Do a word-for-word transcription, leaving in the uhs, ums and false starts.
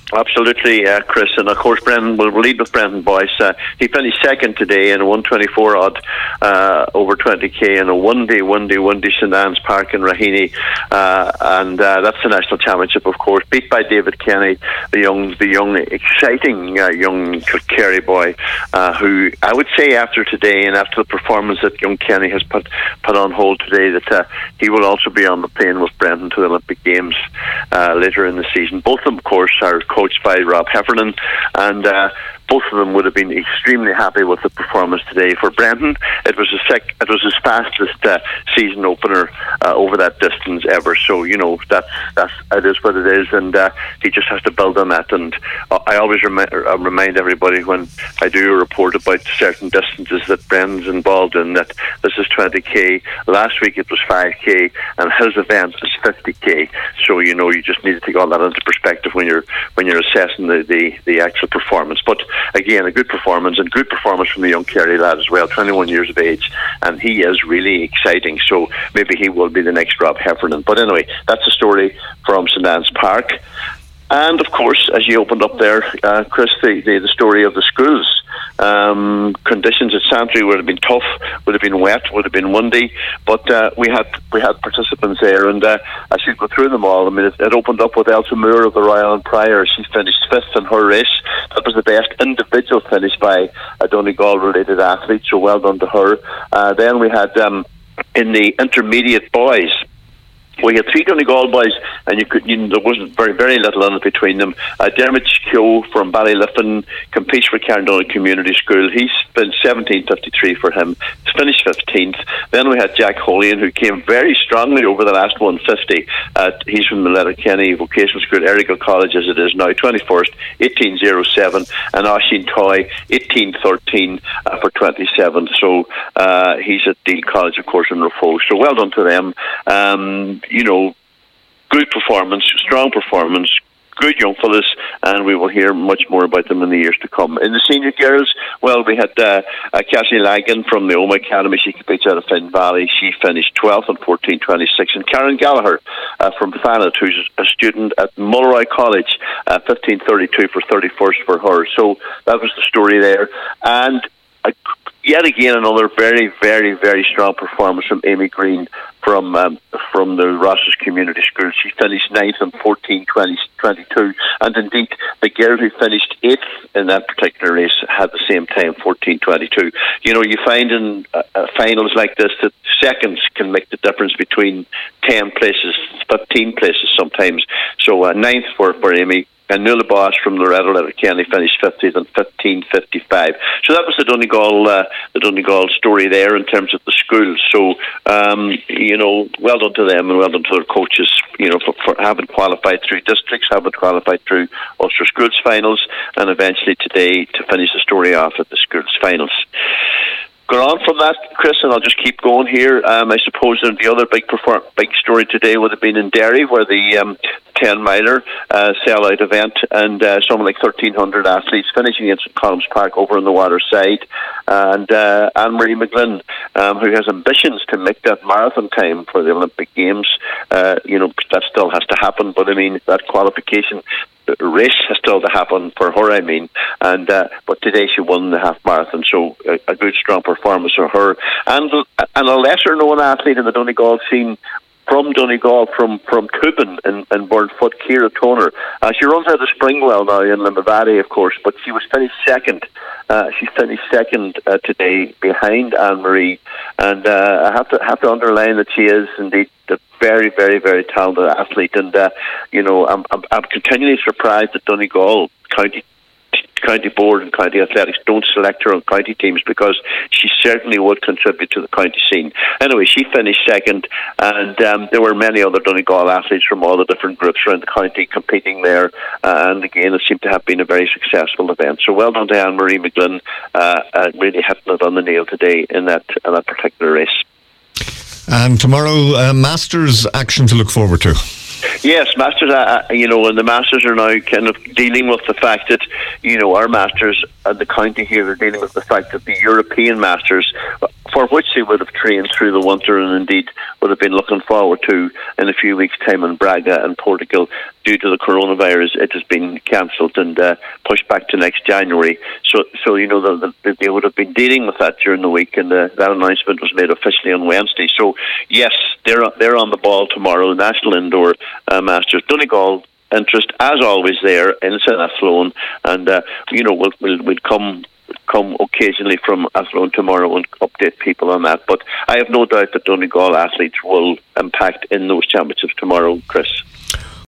Absolutely, uh, Chris, and of course Brendan will lead with Brendan Boyce. Uh, he finished second today in a one twenty-four odd uh, over twenty k in a one-day, one-day, one-day St Anne's Park in Raheny, uh, and uh, that's the national championship, of course. Beat by David Kenny, the young, the young, exciting uh, young Kerry boy, uh, who I would say after today and after the performance that young Kenny has put put on hold today, that uh, he will also be on the plane with Brendan to the Olympic Games uh, later in the season. Both of them, of course, are coached by Rob Heffernan, and uh, both of them would have been extremely happy with the performance today. For Brendan, it was a sec- it was his fastest uh, season opener uh, over that distance ever. So you know that's that's it is what it is, and uh, he just has to build on that. And uh, I always remi- uh, remind everybody when I do a report about certain distances that Brendan's involved in that this is twenty k. Last week it was five k, and his event is fifty k. So you know you just need to take all that into perspective when you're when you're assessing the the, the actual performance. But again, a good performance, and good performance from the young Kerry lad as well, twenty-one years of age, and he is really exciting, so maybe he will be the next Rob Heffernan. But anyway, that's a story from St Anne's Park. And of course, as you opened up there, uh, Chris, the, the, the story of the schools. Um, conditions at Santry would have been tough, would have been wet, would have been windy, but uh, we had we had participants there, and uh, I should go through them all. I mean, it, it opened up with Elsa Moore of the Royal and Prior. She finished fifth in her race. That was the best individual finish by a Donegal-related athlete, so well done to her. Uh, then we had um, in the intermediate boys, we had three Donegal boys, and you could, you know, there wasn't very, very little in it between them. Uh, Dermot Keogh from Ballyliffin competes for Carndonagh Community School. He's been seventeen fifty-three for him. He's finished fifteenth. Then we had Jack Holian, who came very strongly over the last one fifty. Uh, he's from the Letterkenny Vocational School, Errigal College as it is now, twenty-first, eighteen oh seven, and Oisin Toy, eighteen thirteen uh, for twenty-seventh. So uh, he's at Deal College, of course, in Rafo. So well done to them. Um, you know, good performance, strong performance, good young fellas, and we will hear much more about them in the years to come. In the senior girls, well, we had uh, uh, Cassie Lagan from the Oma Academy. She competes out of Finn Valley. She finished twelfth on fourteen twenty-six. And Karen Gallagher uh, from Fanet, who's a student at Mulroy College, uh, fifteen thirty-two for thirty-first for her. So that was the story there. And uh, yet again, another very, very, very strong performance from Amy Green from um, from the Rosses Community School. She finished ninth on fourteen twenty-two, and indeed the girl who finished eighth in that particular race had the same time, fourteen twenty-two. You know, you find in uh, uh, finals like this that seconds can make the difference between ten places, fifteen places sometimes. So uh, ninth for, for Amy. And Nuala Boss from Loretto Letterkenny finished fiftieth and fifteen fifty-five. So that was the Donegal, uh, the Donegal story there in terms of the schools. So um, you know, well done to them and well done to their coaches. You know, for, for having qualified through districts, having qualified through Ulster Schools finals, and eventually today to finish the story off at the Schools finals. Go on from that, Chris, and I'll just keep going here. Um, I suppose the other big perform- big story today would have been in Derry, where the um, ten miler uh, sell-out event, and uh, something like thirteen hundred athletes finishing in St Colum's Park over on the water side. And uh, Anne-Marie McGlynn, um, who has ambitions to make that marathon time for the Olympic Games, uh, you know, that still has to happen, but I mean, that qualification race has still to happen for her, I mean, and uh, but today she won the half marathon, so a, a good strong performance for her. And and a lesser known athlete in the Donegal scene from Donegal, from from Coupon in, in Burnfoot, Ciara Toner. Uh, she runs out of Springwell now in Limavady, of course, but she was finished second. Uh, she finished second uh, today behind Anne-Marie, and uh, I have to have to underline that she is indeed a very, very, very talented athlete. And uh, you know, I'm, I'm I'm continually surprised that Donegal County County Board and County Athletics don't select her on county teams, because she certainly would contribute to the county scene. Anyway, she finished second, and um, there were many other Donegal athletes from all the different groups around the county competing there, uh, and again it seemed to have been a very successful event. So well done to Anne-Marie McGlynn, uh, uh, really hitting it on the nail today in that, in that particular race. And tomorrow, uh, Masters action to look forward to. Yes, Masters, uh, you know, and the Masters are now kind of dealing with the fact that, you know, our Masters at the county here are dealing with the fact that the European Masters, for which they would have trained through the winter and indeed would have been looking forward to in a few weeks' time in Braga and Portugal, due to the coronavirus, it has been cancelled and uh, pushed back to next January. So, so you know, the, the, they would have been dealing with that during the week, and uh, that announcement was made officially on Wednesday. So, yes, they're they're on the ball tomorrow. National Indoor uh, Masters, Donegal. Interest, as always, there in Saint Athlone, and uh, you know we'll, we'll we'll come come occasionally from Athlone tomorrow and update people on that. But I have no doubt that Donegal athletes will impact in those championships tomorrow, Chris.